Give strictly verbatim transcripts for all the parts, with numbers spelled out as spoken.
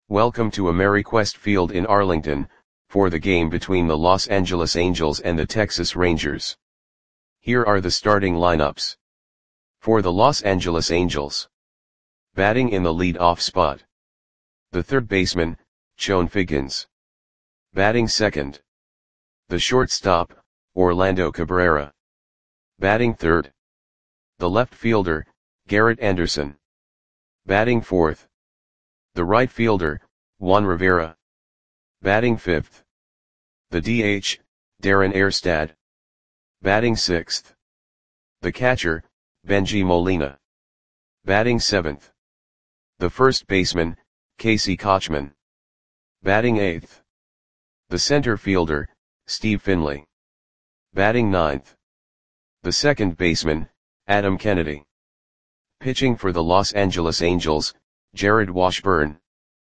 Welcome to Ameriquest Field in Arlington, for the game between the Los Angeles Angels and the Texas Rangers. Here are the starting lineups. For the Los Angeles Angels. Batting in the lead-off spot. The third baseman, Chone Figgins. Batting second. The shortstop, Orlando Cabrera. Batting third. The left fielder, Garrett Anderson. Batting fourth. The right fielder, Juan Rivera. Batting fifth. The D H, Darren Erstad. Batting sixth. The catcher, Bengie Molina. Batting seventh. The first baseman, Casey Kotchman. Batting eighth. The center fielder, Steve Finley. Batting ninth. The second baseman, Adam Kennedy. Pitching for the Los Angeles Angels, Jared Washburn.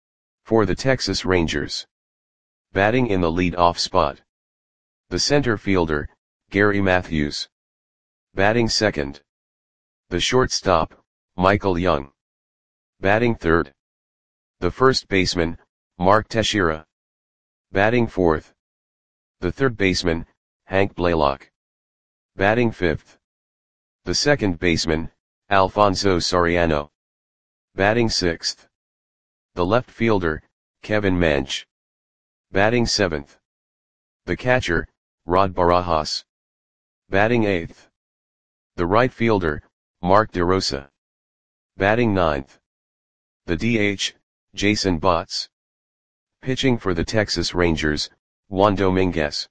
For the Texas Rangers. Batting in the lead-off spot. The center fielder, Gary Matthews. Batting second. The shortstop, Michael Young. Batting third. The first baseman, Mark Teixeira. Batting fourth. The third baseman, Hank Blaylock. Batting fifth. The second baseman, Alfonso Soriano. Batting sixth. The left fielder, Kevin Mench. Batting seventh. The catcher, Rod Barajas. Batting eighth. The right fielder, Mark DeRosa. Batting ninth. The D H, Jason Botts. Pitching for the Texas Rangers, Juan Dominguez.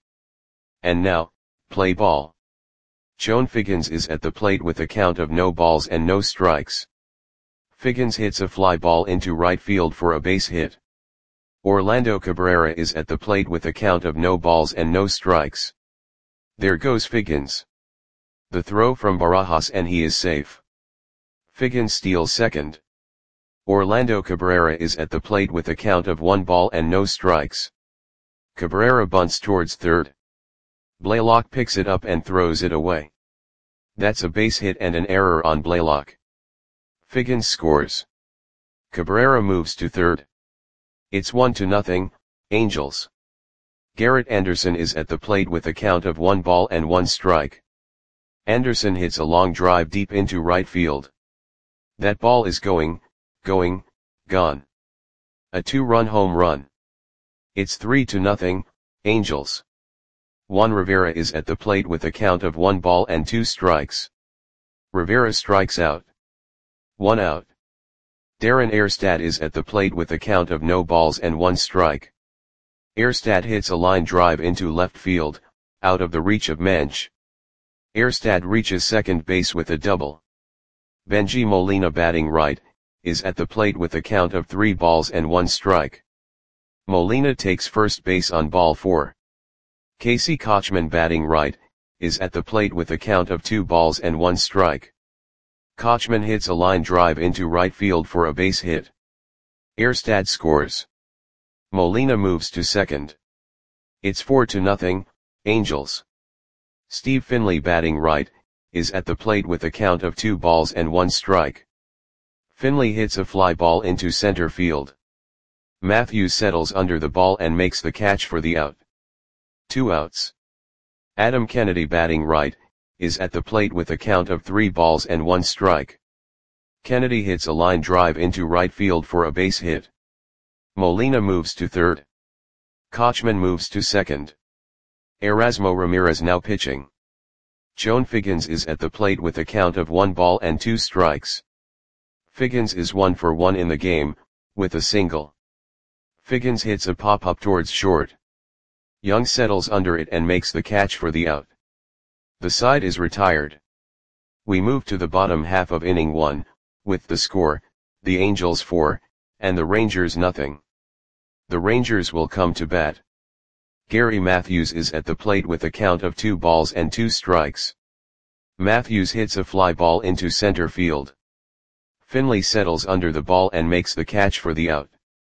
And now, play ball. Chone Figgins is at the plate with a count of no balls and no strikes. Figgins hits a fly ball into right field for a base hit. Orlando Cabrera is at the plate with a count of no balls and no strikes. There goes Figgins. The throw from Barajas and he is safe. Figgins steals second. Orlando Cabrera is at the plate with a count of one ball and no strikes. Cabrera bunts towards third. Blaylock picks it up and throws it away. That's a base hit and an error on Blaylock. Figgins scores. Cabrera moves to third. It's one to nothing, Angels. Garrett Anderson is at the plate with a count of one ball and one strike. Anderson hits a long drive deep into right field. That ball is going, going, gone. A two-run home run. It's three to nothing, Angels. Juan Rivera is at the plate with a count of one ball and two strikes. Rivera strikes out. One out. Darren Erstad is at the plate with a count of no balls and one strike. Erstad hits a line drive into left field, out of the reach of Mench. Erstad reaches second base with a double. Bengie Molina, batting right, is at the plate with a count of three balls and one strike. Molina takes first base on ball four. Casey Kotchman, batting right, is at the plate with a count of two balls and one strike. Kotchman hits a line drive into right field for a base hit. Erstad scores. Molina moves to second. It's four to nothing, Angels. Steve Finley, batting right, is at the plate with a count of two balls and one strike. Finley hits a fly ball into center field. Matthews settles under the ball and makes the catch for the out. Two outs. Adam Kennedy, batting right, is at the plate with a count of three balls and one strike. Kennedy hits a line drive into right field for a base hit. Molina moves to third. Kotchman moves to second. Erasmo Ramirez now pitching. Chone Figgins is at the plate with a count of one ball and two strikes. Figgins is one for one in the game, with a single. Figgins hits a pop-up towards short. Young settles under it and makes the catch for the out. The side is retired. We move to the bottom half of inning one, with the score, the Angels four, and the Rangers nothing. The Rangers will come to bat. Gary Matthews is at the plate with a count of two balls and two strikes. Matthews hits a fly ball into center field. Finley settles under the ball and makes the catch for the out.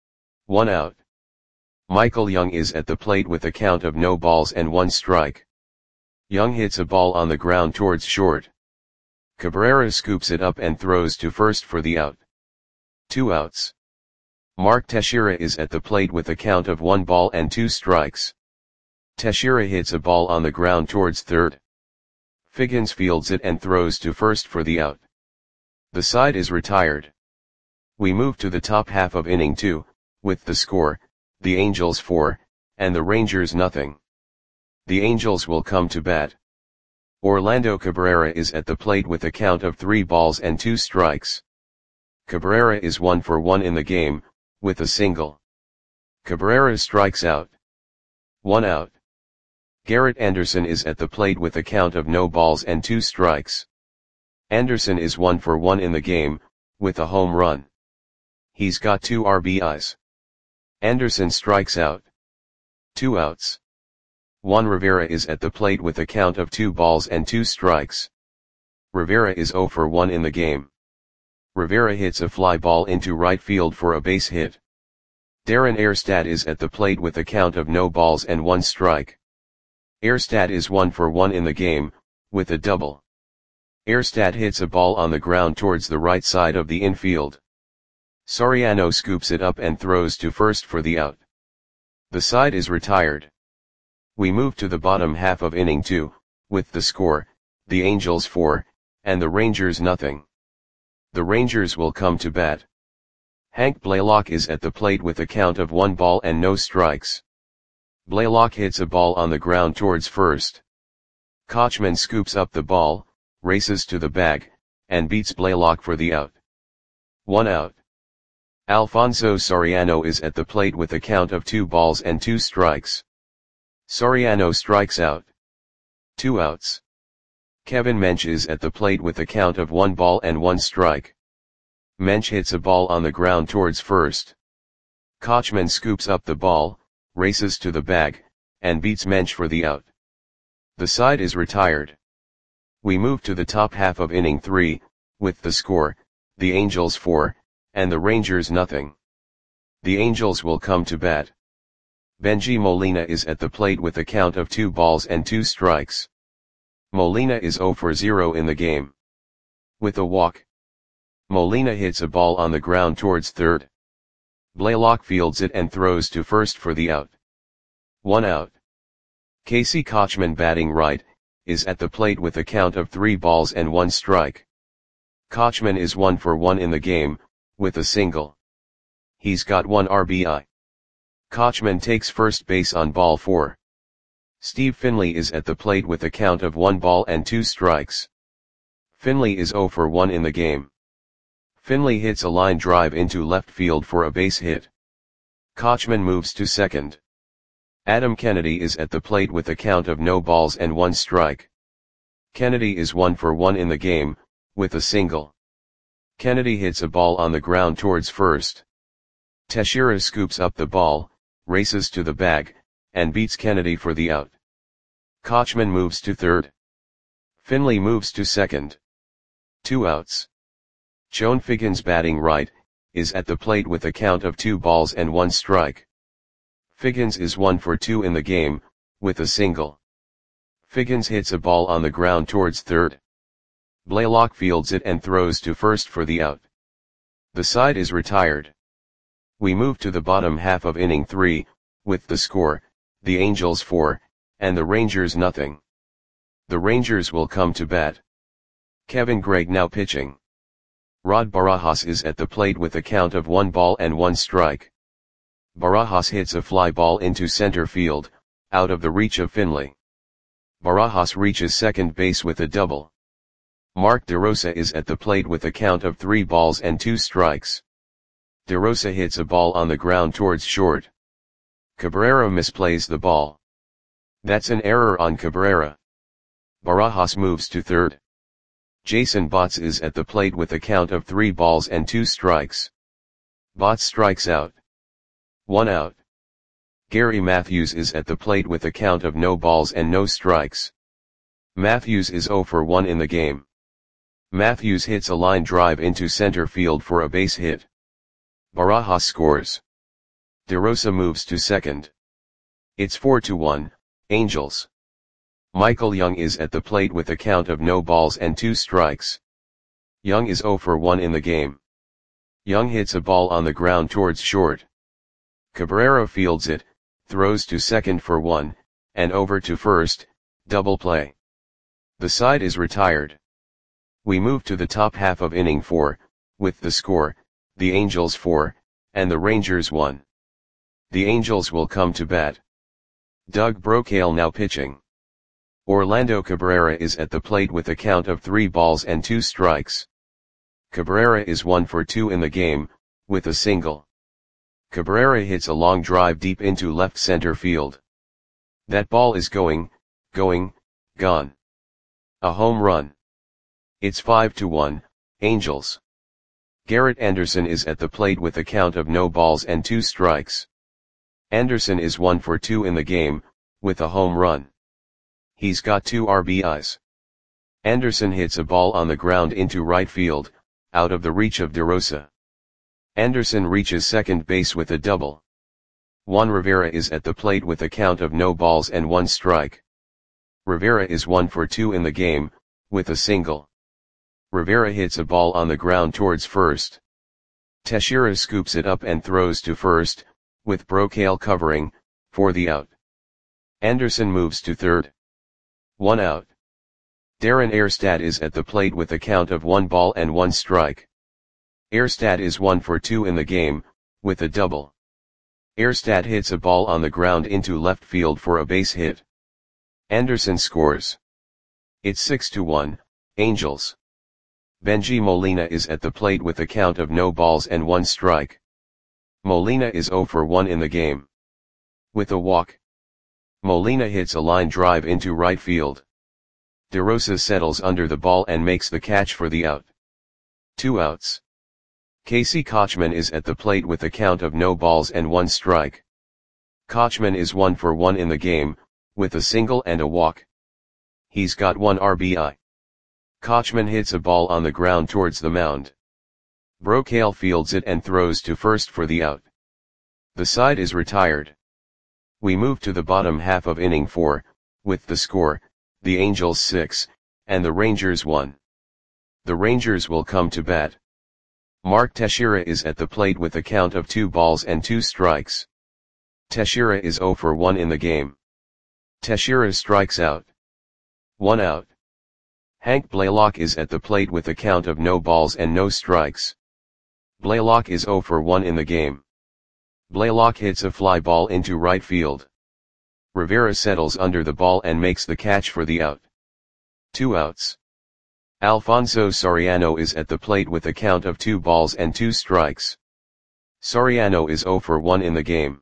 One out. Michael Young is at the plate with a count of no balls and one strike. Young hits a ball on the ground towards short. Cabrera scoops it up and throws to first for the out. Two outs. Mark Teixeira is at the plate with a count of one ball and two strikes. Teixeira hits a ball on the ground towards third. Figgins fields it and throws to first for the out. The side is retired. We move to the top half of inning two, with the score, the Angels four, and the Rangers nothing. The Angels will come to bat. Orlando Cabrera is at the plate with a count of three balls and two strikes. Cabrera is one for one in the game, with a single. Cabrera strikes out. One out. Garrett Anderson is at the plate with a count of no balls and two strikes. Anderson is one for one in the game, with a home run. He's got two R B Is. Anderson strikes out. Two outs. Juan Rivera is at the plate with a count of two balls and two strikes. Rivera is zero for one in the game. Rivera hits a fly ball into right field for a base hit. Darren Erstad is at the plate with a count of no balls and one strike. Erstad is one for one in the game, with a double. Erstad hits a ball on the ground towards the right side of the infield. Soriano scoops it up and throws to first for the out. The side is retired. We move to the bottom half of inning two, with the score, the Angels four, and the Rangers nothing. The Rangers will come to bat. Hank Blaylock is at the plate with a count of one ball and no strikes. Blaylock hits a ball on the ground towards first. Kochman scoops up the ball, races to the bag, and beats Blaylock for the out. One out. Alfonso Soriano is at the plate with a count of two balls and two strikes. Soriano strikes out. Two outs. Kevin Mench is at the plate with a count of one ball and one strike. Mench hits a ball on the ground towards first. Kochman scoops up the ball, races to the bag, and beats Mench for the out. The side is retired. We move to the top half of inning three, with the score, the Angels four, and the Rangers nothing. The Angels will come to bat. Benji Molina is at the plate with a count of two balls and two strikes. Molina is zero for zero in the game. With a walk. Molina hits a ball on the ground towards third. Blaylock fields it and throws to first for the out. One out. Casey Kochman, batting right, is at the plate with a count of three balls and one strike. Kochman is one for one in the game, with a single. He's got one R B I. Kochman takes first base on ball four. Steve Finley is at the plate with a count of one ball and two strikes. Finley is zero for one in the game. Finley hits a line drive into left field for a base hit. Kochman moves to second. Adam Kennedy is at the plate with a count of no balls and one strike. Kennedy is one for one in the game, with a single. Kennedy hits a ball on the ground towards first. Teixeira scoops up the ball, races to the bag, and beats Kennedy for the out. Kochman moves to third. Finley moves to second. Two outs. Joan Figgins, batting right, is at the plate with a count of two balls and one strike. Figgins is one for two in the game, with a single. Figgins hits a ball on the ground towards third. Blaylock fields it and throws to first for the out. The side is retired. We move to the bottom half of inning three, with the score, the Angels four, and the Rangers nothing. The Rangers will come to bat. Kevin Gregg now pitching. Rod Barajas is at the plate with a count of one ball and one strike. Barajas hits a fly ball into center field, out of the reach of Finley. Barajas reaches second base with a double. Mark DeRosa is at the plate with a count of three balls and two strikes. DeRosa hits a ball on the ground towards short. Cabrera misplays the ball. That's an error on Cabrera. Barajas moves to third. Jason Botts is at the plate with a count of three balls and two strikes. Botts strikes out. One out. Gary Matthews is at the plate with a count of no balls and no strikes. Matthews is zero for one in the game. Matthews hits a line drive into center field for a base hit. Barajas scores. DeRosa moves to second. It's four to one, Angels. Michael Young is at the plate with a count of no balls and two strikes. Young is zero for one in the game. Young hits a ball on the ground towards short. Cabrera fields it, throws to second for one, and over to first, double play. The side is retired. We move to the top half of inning four, with the score, the Angels four, and the Rangers one. The Angels will come to bat. Doug Brocail now pitching. Orlando Cabrera is at the plate with a count of three balls and two strikes. Cabrera is one for two in the game, with a single. Cabrera hits a long drive deep into left center field. That ball is going, going, gone. A home run. It's five to one, Angels. Garrett Anderson is at the plate with a count of no balls and two strikes. Anderson is one for two in the game, with a home run. He's got two R B Is. Anderson hits a ball on the ground into right field, out of the reach of DeRosa. Anderson reaches second base with a double. Juan Rivera is at the plate with a count of no balls and one strike. Rivera is one for two in the game, with a single. Rivera hits a ball on the ground towards first. Teixeira scoops it up and throws to first, with Brocail covering, for the out. Anderson moves to third. One out. Darren Erstad is at the plate with a count of one ball and one strike. Erstad is one for two in the game, with a double. Erstad hits a ball on the ground into left field for a base hit. Anderson scores. It's six to one, Angels. Benji Molina is at the plate with a count of no balls and one strike. Molina is zero for one in the game. With a walk. Molina hits a line drive into right field. DeRosa settles under the ball and makes the catch for the out. Two outs. Casey Kotchman is at the plate with a count of no balls and one strike. Kotchman is one for one in the game, with a single and a walk. He's got one R B I. Kotchman hits a ball on the ground towards the mound. Brocail fields it and throws to first for the out. The side is retired. We move to the bottom half of inning four, with the score, the Angels six, and the Rangers one. The Rangers will come to bat. Mark Teixeira is at the plate with a count of two balls and two strikes. Teixeira is zero for one in the game. Teixeira strikes out. One out. Hank Blaylock is at the plate with a count of no balls and no strikes. Blaylock is zero for one in the game. Blaylock hits a fly ball into right field. Rivera settles under the ball and makes the catch for the out. Two outs. Alfonso Soriano is at the plate with a count of two balls and two strikes. Soriano is zero for one in the game.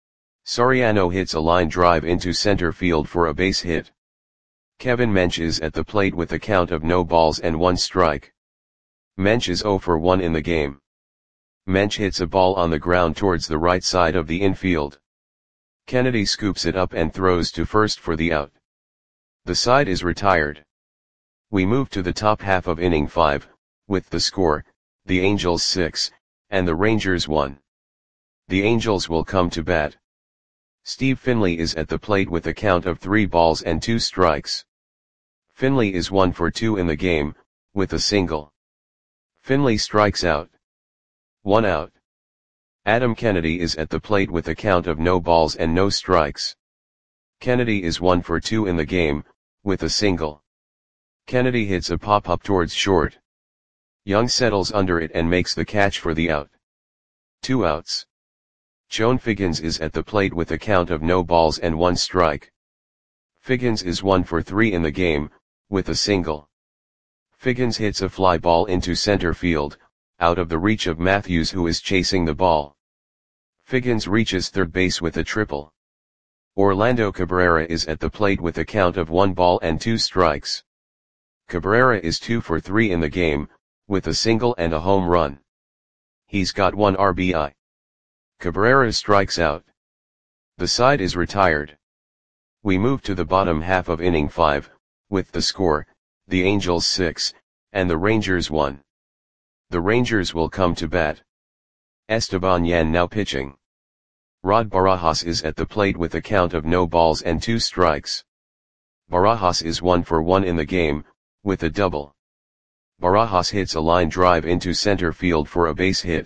Soriano hits a line drive into center field for a base hit. Kevin Mench is at the plate with a count of no balls and one strike. Mench is zero for one in the game. Mench hits a ball on the ground towards the right side of the infield. Kennedy scoops it up and throws to first for the out. The side is retired. We move to the top half of inning five, with the score, the Angels six, and the Rangers one. The Angels will come to bat. Steve Finley is at the plate with a count of three balls and two strikes. Finley is one for two in the game, with a single. Finley strikes out. One out. Adam Kennedy is at the plate with a count of no balls and no strikes. Kennedy is one for two in the game, with a single. Kennedy hits a pop-up towards short. Young settles under it and makes the catch for the out. Two outs. Joan Figgins is at the plate with a count of no balls and one strike. Figgins is one for three in the game, with a single. Figgins hits a fly ball into center field, out of the reach of Matthews who is chasing the ball. Figgins reaches third base with a triple. Orlando Cabrera is at the plate with a count of one ball and two strikes. Cabrera is two for three in the game, with a single and a home run. He's got one R B I. Cabrera strikes out. The side is retired. We move to the bottom half of inning five, with the score, the Angels six, and the Rangers one. The Rangers will come to bat. Esteban Yan now pitching. Rod Barajas is at the plate with a count of no balls and two strikes. Barajas is one for one in the game, with a double. Barajas hits a line drive into center field for a base hit.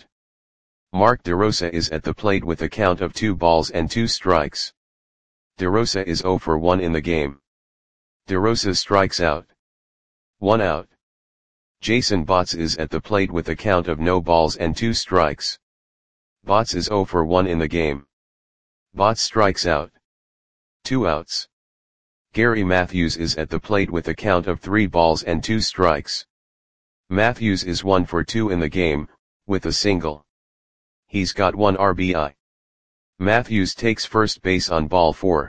Mark DeRosa is at the plate with a count of two balls and two strikes. DeRosa is zero for one in the game. DeRosa strikes out. One out. Jason Botts is at the plate with a count of no balls and two strikes. Botts is zero for one in the game. Botts strikes out. Two outs. Gary Matthews is at the plate with a count of three balls and two strikes. Matthews is one for two in the game, with a single. He's got one R B I. Matthews takes first base on ball four.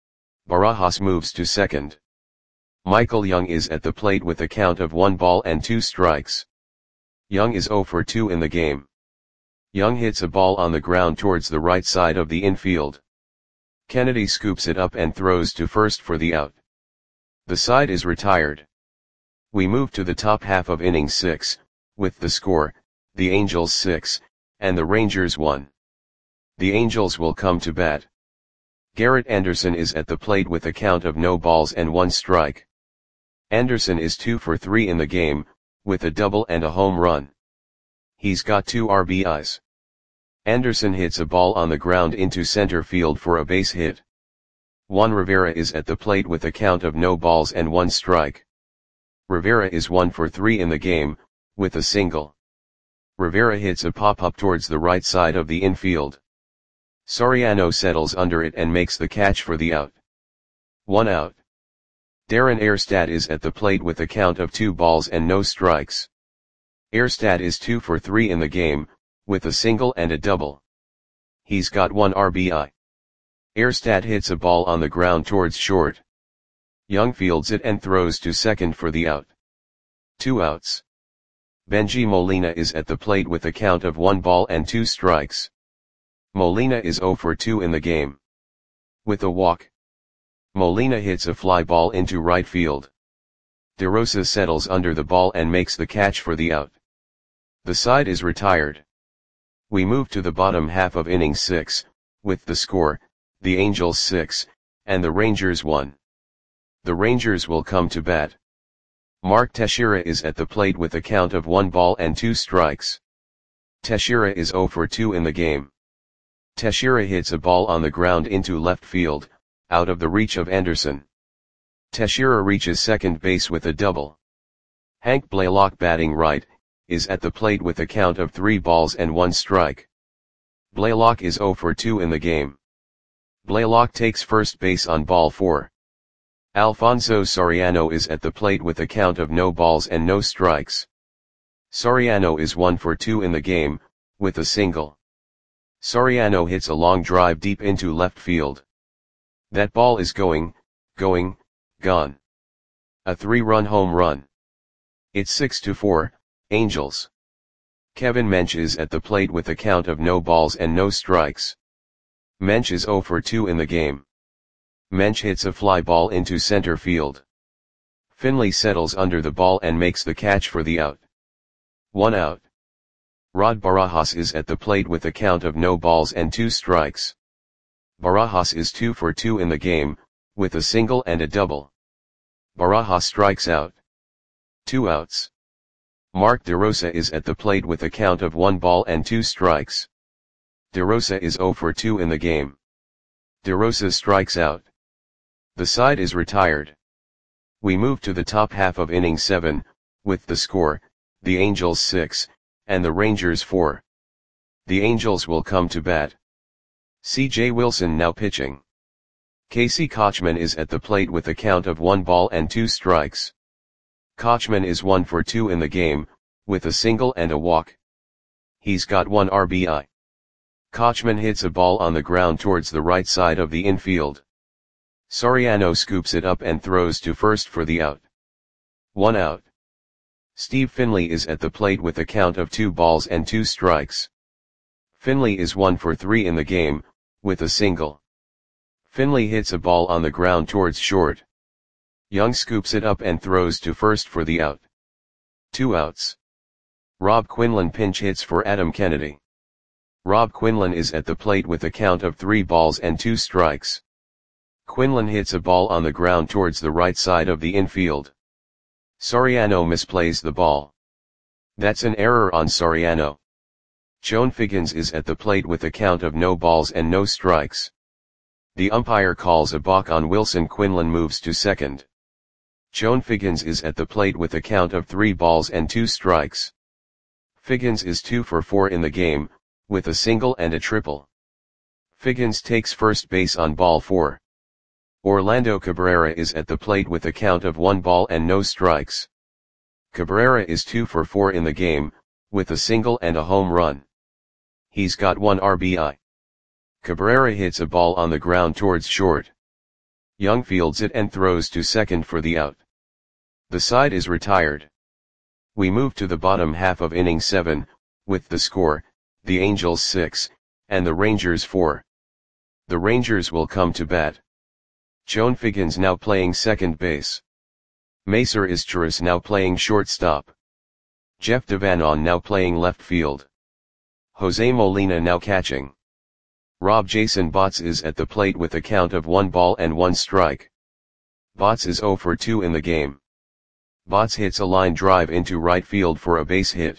Barajas moves to second. Michael Young is at the plate with a count of one ball and two strikes. Young is zero for two in the game. Young hits a ball on the ground towards the right side of the infield. Kennedy scoops it up and throws to first for the out. The side is retired. We move to the top half of inning six, with the score, the Angels six, and the Rangers one. The Angels will come to bat. Garrett Anderson is at the plate with a count of no balls and one strike. Anderson is two for three in the game, with a double and a home run. He's got two R B Is. Anderson hits a ball on the ground into center field for a base hit. Juan Rivera is at the plate with a count of no balls and one strike. Rivera is one for three in the game, with a single. Rivera hits a pop-up towards the right side of the infield. Soriano settles under it and makes the catch for the out. One out. Darren Erstad is at the plate with a count of two balls and no strikes. Erstad is two for three in the game, with a single and a double. He's got one R B I. Erstad hits a ball on the ground towards short. Young fields it and throws to second for the out. Two outs. Benji Molina is at the plate with a count of one ball and two strikes. Molina is zero for two in the game. With a walk. Molina hits a fly ball into right field. DeRosa settles under the ball and makes the catch for the out. The side is retired. We move to the bottom half of inning six, with the score, the Angels six, and the Rangers one. The Rangers will come to bat. Mark Teixeira is at the plate with a count of one ball and two strikes. Teixeira is zero for two in the game. Teixeira hits a ball on the ground into left field, out of the reach of Anderson. Teixeira reaches second base with a double. Hank Blaylock, batting right, is at the plate with a count of three balls and one strike. Blaylock is zero for two in the game. Blaylock takes first base on ball four. Alfonso Soriano is at the plate with a count of no balls and no strikes. Soriano is one for two in the game, with a single. Soriano hits a long drive deep into left field. That ball is going, going, gone. A three-run home run. It's six to four, Angels. Kevin Mench is at the plate with a count of no balls and no strikes. Mench is zero for two in the game. Mench hits a fly ball into center field. Finley settles under the ball and makes the catch for the out. One out. Rod Barajas is at the plate with a count of no balls and two strikes. Barajas is two for two in the game, with a single and a double. Barajas strikes out. Two outs. Mark DeRosa is at the plate with a count of one ball and two strikes. DeRosa is zero for two in the game. DeRosa strikes out. The side is retired. We move to the top half of inning seven, with the score, the Angels six, and the Rangers four. The Angels will come to bat. C J Wilson now pitching. Casey Kochman is at the plate with a count of one ball and two strikes. Kochman is one for two in the game, with a single and a walk. He's got one R B I. Kochman hits a ball on the ground towards the right side of the infield. Soriano scoops it up and throws to first for the out. One out. Steve Finley is at the plate with a count of two balls and two strikes. Finley is one for three in the game, with a single. Finley hits a ball on the ground towards short. Young scoops it up and throws to first for the out. Two outs. Rob Quinlan pinch hits for Adam Kennedy. Rob Quinlan is at the plate with a count of three balls and two strikes. Quinlan hits a ball on the ground towards the right side of the infield. Soriano misplays the ball. That's an error on Soriano. Joan Figgins is at the plate with a count of no balls and no strikes. The umpire calls a balk on Wilson. Quinlan moves to second. Joan Figgins is at the plate with a count of three balls and two strikes. Figgins is two for four in the game, with a single and a triple. Figgins takes first base on ball four. Orlando Cabrera is at the plate with a count of one ball and no strikes. Cabrera is two for four in the game, with a single and a home run. He's got one R B I. Cabrera hits a ball on the ground towards short. Young fields it and throws to second for the out. The side is retired. We move to the bottom half of inning seven, with the score, the Angels six, and the Rangers four. The Rangers will come to bat. Joan Figgins now playing second base. Macer Izturis now playing shortstop. Jeff Devanon now playing left field. Jose Molina now catching. Rob Jason Botts is at the plate with a count of one ball and one strike. Botts is zero for two in the game. Botts hits a line drive into right field for a base hit.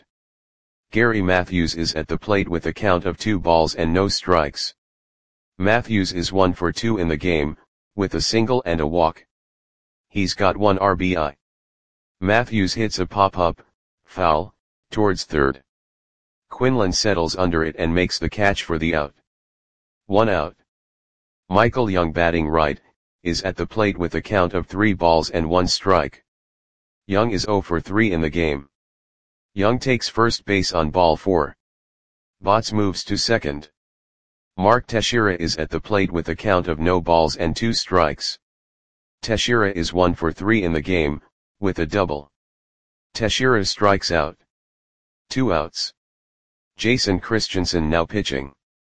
Gary Matthews is at the plate with a count of two balls and no strikes. Matthews is one for two in the game, with a single and a walk. He's got one R B I. Matthews hits a pop-up, foul, towards third. Quinlan settles under it and makes the catch for the out. One out. Michael Young batting right, is at the plate with a count of three balls and one strike. Young is zero for three in the game. Young takes first base on ball four. Botts moves to second. Mark Teixeira is at the plate with a count of no balls and two strikes. Teixeira is one for three in the game, with a double. Teixeira strikes out. Two outs. Jason Christensen now pitching.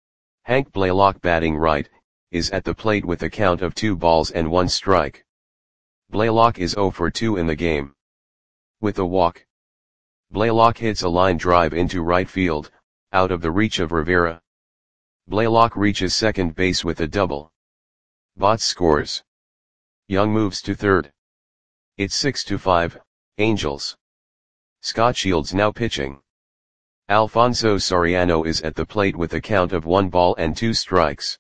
Hank Blaylock batting right, is at the plate with a count of two balls and one strike. Blaylock is zero for two in the game. With a walk. Blaylock hits a line drive into right field, out of the reach of Rivera. Blaylock reaches second base with a double. Botts scores. Young moves to third. It's six to five, Angels. Scott Shields now pitching. Alfonso Soriano is at the plate with a count of one ball and two strikes.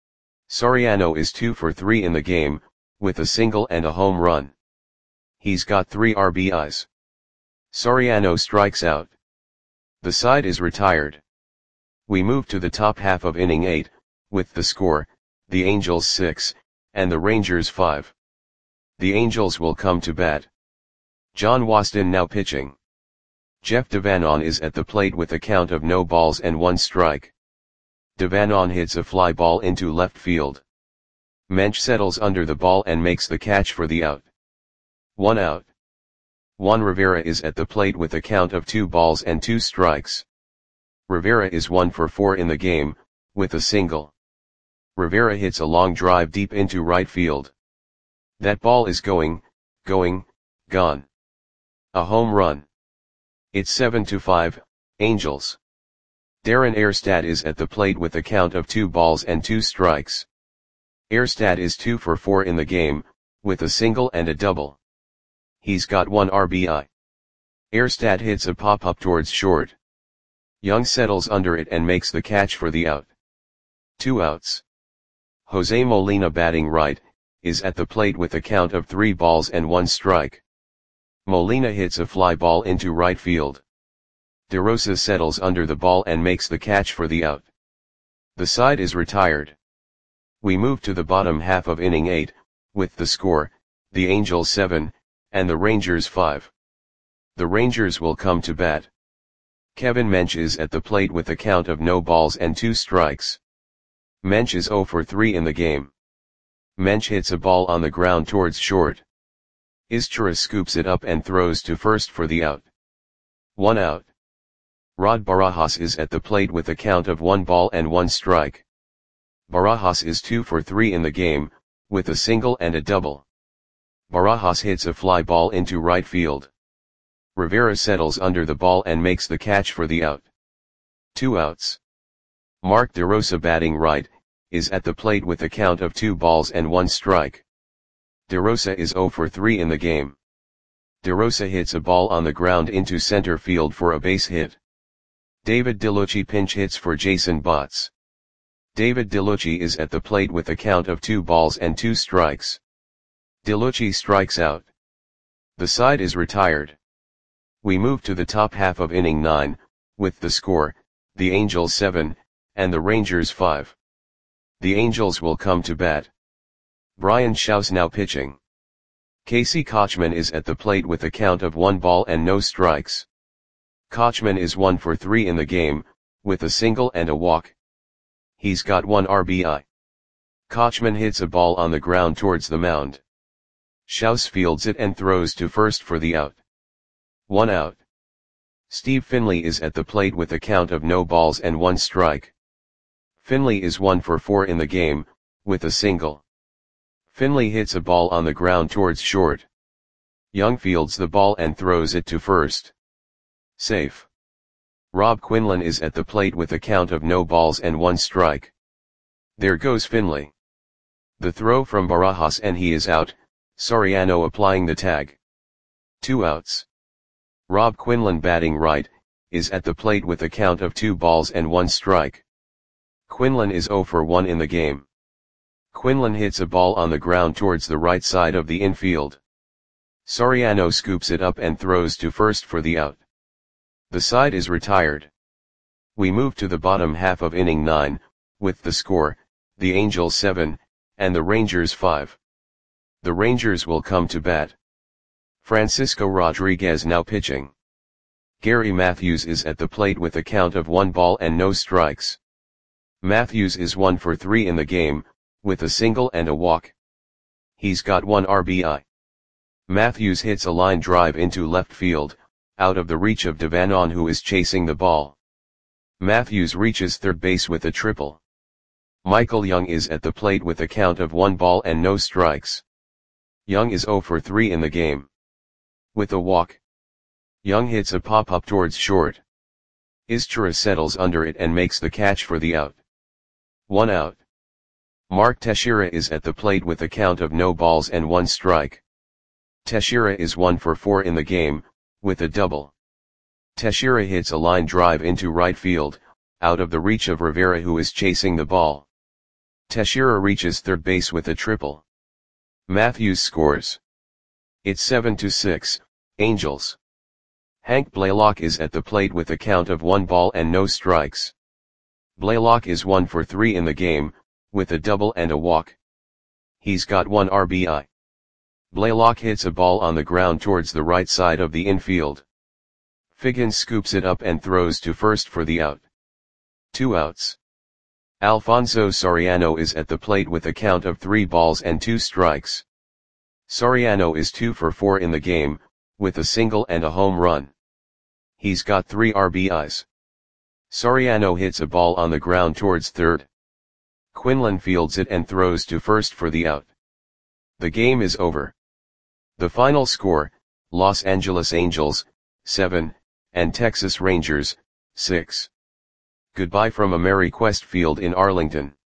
Soriano is two for three in the game, with a single and a home run. He's got three R B Is. Soriano strikes out. The side is retired. We move to the top half of inning eight, with the score, the Angels six, and the Rangers five. The Angels will come to bat. John Waston now pitching. Jeff Devanon is at the plate with a count of no balls and one strike. Devanon hits a fly ball into left field. Mensch settles under the ball and makes the catch for the out. One out. Juan Rivera is at the plate with a count of two balls and two strikes. Rivera is one for four in the game, with a single. Rivera hits a long drive deep into right field. That ball is going, going, gone. A home run. It's seven to five, Angels. Darren Erstad is at the plate with a count of two balls and two strikes. Erstad is two for four in the game, with a single and a double. He's got one R B I. Erstad hits a pop-up towards short. Young settles under it and makes the catch for the out. Two outs. Jose Molina batting right, is at the plate with a count of three balls and one strike. Molina hits a fly ball into right field. DeRosa settles under the ball and makes the catch for the out. The side is retired. We move to the bottom half of inning eight, with the score, the Angels seven, and the Rangers five. The Rangers will come to bat. Kevin Mensch is at the plate with a count of no balls and two strikes. Mensch is zero for three in the game. Mensch hits a ball on the ground towards short. Izturis scoops it up and throws to first for the out. One out. Rod Barajas is at the plate with a count of one ball and one strike. Barajas is two for three in the game, with a single and a double. Barajas hits a fly ball into right field. Rivera settles under the ball and makes the catch for the out. Two outs. Mark DeRosa batting right, is at the plate with a count of two balls and one strike. DeRosa is zero for three in the game. DeRosa hits a ball on the ground into center field for a base hit. David DeLucci pinch hits for Jason Botts. David DeLucci is at the plate with a count of two balls and two strikes. DeLucci strikes out. The side is retired. We move to the top half of inning nine, with the score, the Angels seven, and the Rangers five. The Angels will come to bat. Brian Shaw's now pitching. Casey Kotchman is at the plate with a count of one ball and no strikes. Kotchman is one for three in the game, with a single and a walk. He's got one R B I. Kotchman hits a ball on the ground towards the mound. Shaws fields it and throws to first for the out. One out. Steve Finley is at the plate with a count of no balls and one strike. Finley is one for four in the game, with a single. Finley hits a ball on the ground towards short. Young fields the ball and throws it to first. Safe. Rob Quinlan is at the plate with a count of no balls and one strike. There goes Finley. The throw from Barajas and he is out, Soriano applying the tag. Two outs. Rob Quinlan batting right, is at the plate with a count of two balls and one strike. Quinlan is zero for one in the game. Quinlan hits a ball on the ground towards the right side of the infield. Soriano scoops it up and throws to first for the out. The side is retired. We move to the bottom half of inning nine, with the score, the Angels seven, and the Rangers five. The Rangers will come to bat. Francisco Rodriguez now pitching. Gary Matthews is at the plate with a count of one ball and no strikes. Matthews is one for three in the game, with a single and a walk. He's got one R B I. Matthews hits a line drive into left field, out of the reach of Devanon who is chasing the ball. Matthews reaches third base with a triple. Michael Young is at the plate with a count of one ball and no strikes. Young is zero for three in the game. With a walk. Young hits a pop-up towards short. Izchira settles under it and makes the catch for the out. One out. Mark Teixeira is at the plate with a count of no balls and one strike. Teixeira is one for four in the game, with a double. Teixeira hits a line drive into right field, out of the reach of Rivera who is chasing the ball. Teixeira reaches third base with a triple. Matthews scores. It's seven to six, Angels. Hank Blaylock is at the plate with a count of one ball and no strikes. Blaylock is one for three in the game, with a double and a walk. He's got one R B I. Blaylock hits a ball on the ground towards the right side of the infield. Figgins scoops it up and throws to first for the out. Two outs. Alfonso Soriano is at the plate with a count of three balls and two strikes. Soriano is two for four in the game, with a single and a home run. He's got three R B Is. Soriano hits a ball on the ground towards third. Quinlan fields it and throws to first for the out. The game is over. The final score, Los Angeles Angels, seven, and Texas Rangers, six. Goodbye from Ameriquest Field in Arlington.